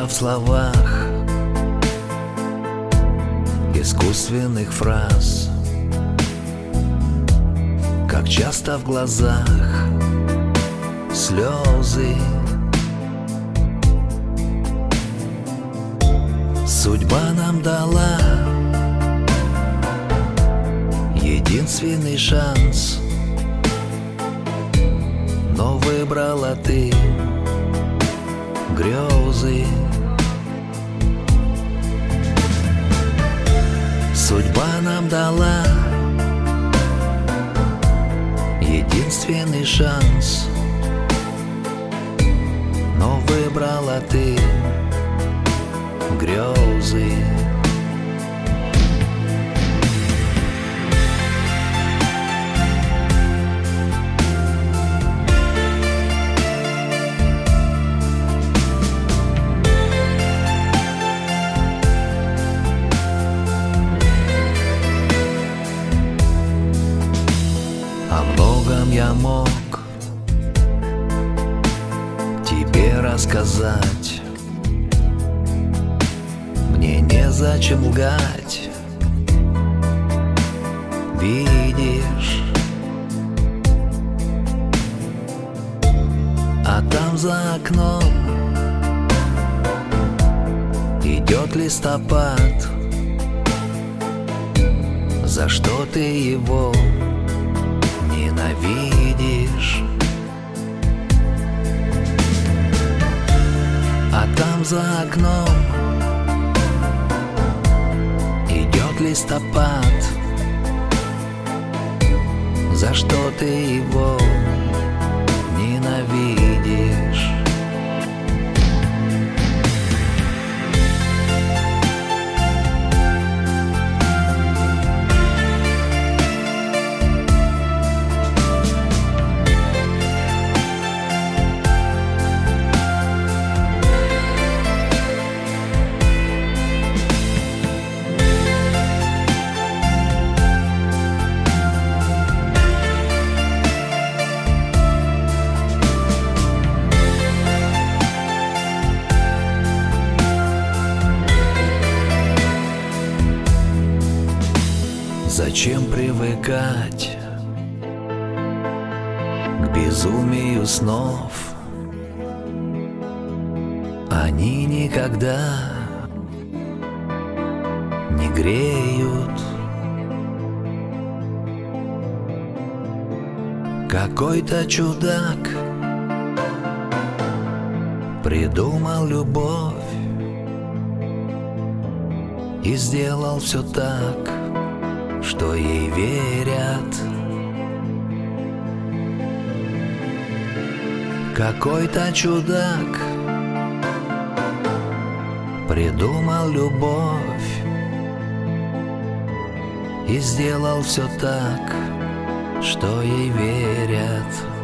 в словах, искусственных фраз, как часто в глазах слезы. Судьба нам дала единственный шанс, но выбрала ты грезы. Судьба нам дала единственный шанс, но выбрала ты грезы. О многом я мог тебе рассказать, мне незачем лгать. Видишь, а там за окном идет листопад. За что ты его ненавидишь? А там за окном идет листопад. За что ты его ненавидишь? Зачем привыкать к безумию снов? Они никогда не греют. Какой-то чудак придумал любовь и сделал все так, что ей верят. Какой-то чудак придумал любовь и сделал все так, что ей верят.